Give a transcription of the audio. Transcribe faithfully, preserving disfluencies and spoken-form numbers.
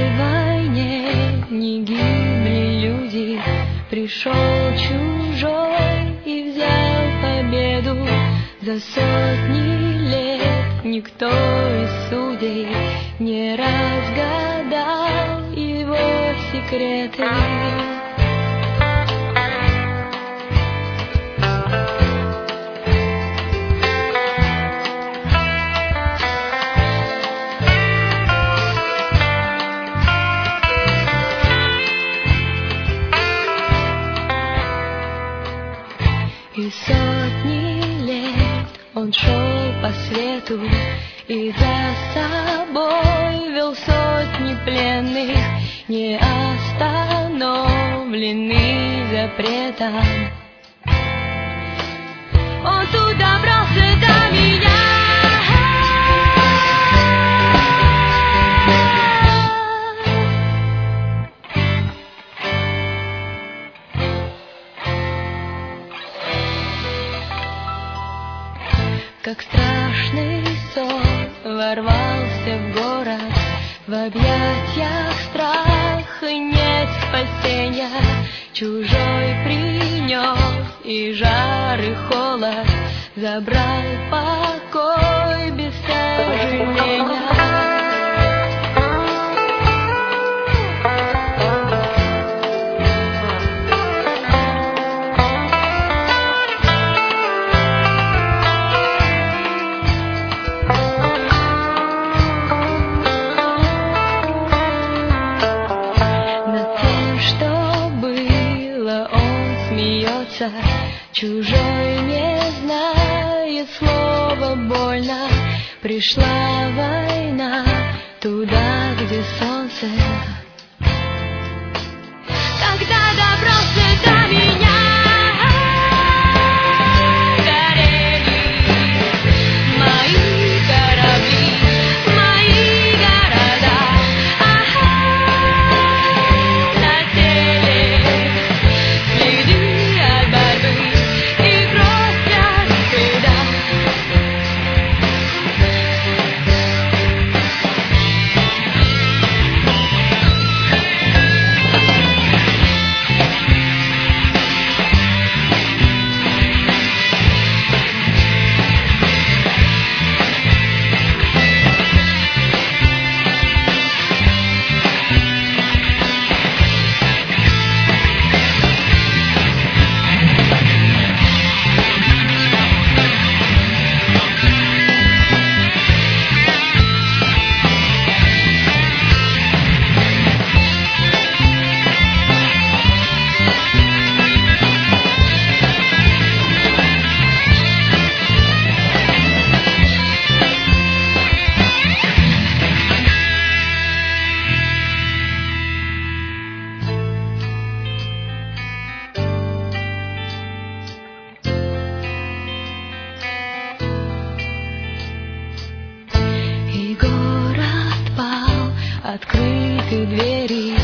войне не гибли люди, пришел чужой и взял победу. За сотни лет никто из судей не разгадал его секреты. И сотни лет он шел по свету и за собой вел сотни пленных, не остановленный запретом. Он тут добрался до меня. Как страшный сон ворвался в город, в объятиях страха нет спасения. Чужой принес и жар, и холод, забрал покой без сожаления. Чужой, не знает слова больно, пришла война туда, где солнце. Когда добрался до меня, горели мои корабли, мои города. Ага, летели следы от борьбы. Открыты двери,